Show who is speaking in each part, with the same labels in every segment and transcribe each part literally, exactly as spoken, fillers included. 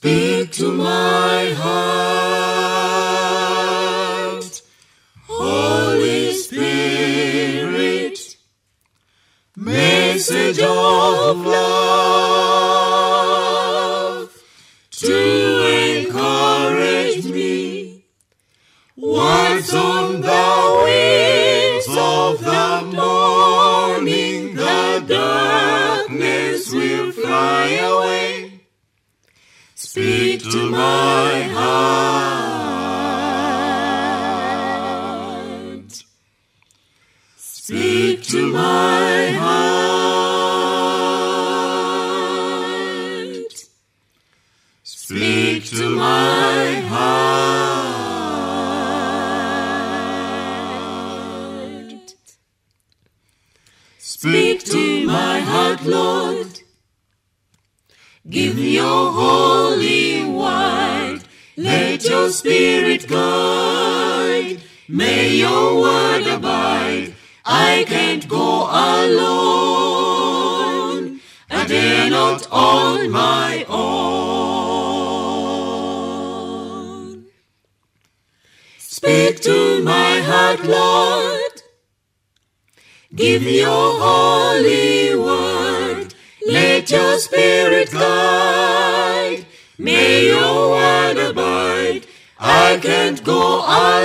Speaker 1: Speak to my heart, Holy Spirit, message of love to encourage me, words on the wings of the morning, the darkness will fly away. Speak to my heart. Speak to my heart. Speak to my heart. Speak to my heart, Lord. Give your holy word, let your spirit guide. May your word abide. I can't go alone. I dare not on my own. Speak to my heart, Lord. Give your holy word. Let your spirit guide. May your word abide. I can't go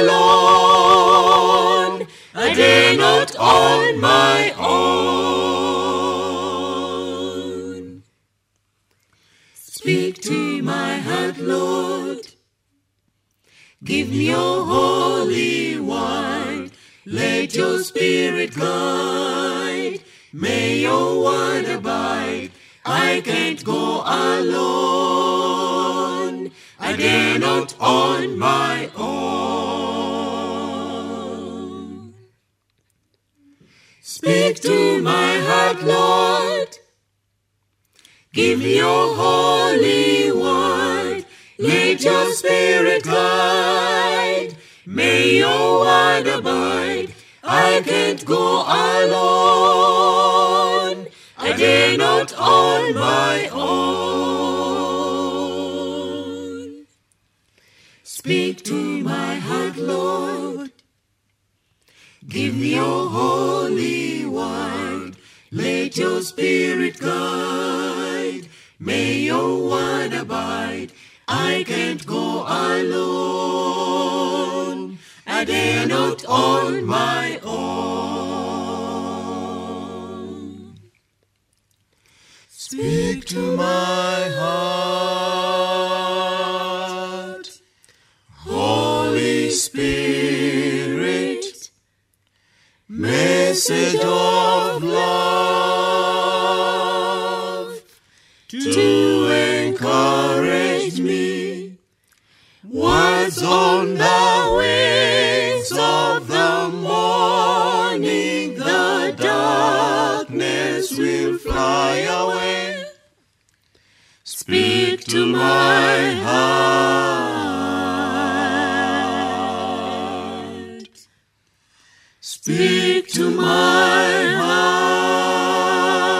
Speaker 1: alone. I dare not on my own. Speak to my heart, Lord. Give me your holy word. Let your spirit guide. May your word abide. I can't go alone. I dare not on my own. Speak to my heart, Lord. Give me your holy word. Let your spirit guide. May your word abide. I can't go alone. I dare not on my own. Speak to my heart, Lord. Give me your holy word. Let your spirit guide. May your word abide. I can't go alone. I dare not on my own. Speak to my heart, Holy Spirit, message of love to encourage me, words on the wings of the morning, the darkness will fly away. Speak to my heart. Speak to my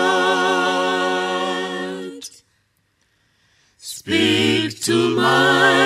Speaker 1: heart. Speak to my